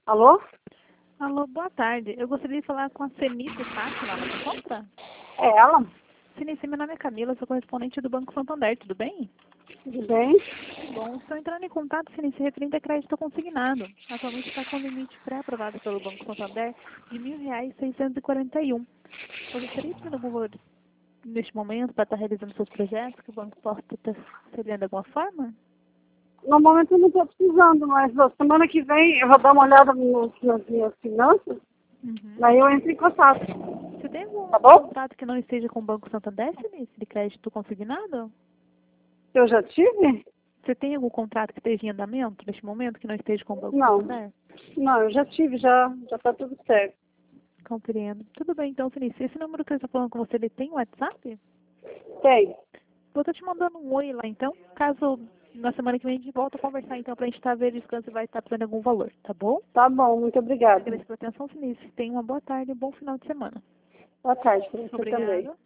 Alô? Alô, boa tarde. Eu gostaria de falar com a Cenice Fátima, ela se encontra? É ela? Cenice, meu nome é Camila, sou correspondente do Banco Santander, tudo bem? Tudo bem? Bom, estou entrando em contato, Cenice, referente a crédito consignado. Atualmente está com limite pré-aprovado pelo Banco Santander de R$ 1.641. Eu gostaria de ter algum valor neste momento para estar realizando seus projetos, que o banco possa estar auxiliando de alguma forma? No momento eu não estou precisando, mas na semana que vem eu vou dar uma olhada nas minhas finanças, daí eu entro em contato. Você tem algum Tá bom? contrato que não esteja com o Banco Santander, Cenice, de crédito consignado? Eu já tive? Você tem algum contrato que esteja em andamento neste momento que não esteja com o Banco Não. Santander? Não, eu já tive, já está tudo certo. Compreendo. Tudo bem, então, Felice. Esse número que eu estou falando com você, ele tem WhatsApp? Tem. Vou estar te mandando um oi lá, então. Caso na semana que vem a gente volta a conversar, então, pra gente estar verificando se vai estar precisando de algum valor, tá bom? Tá bom, muito obrigada. Agradeço pela atenção, Felice. Tenha uma boa tarde e um bom final de semana. Boa tarde para você também. Obrigada.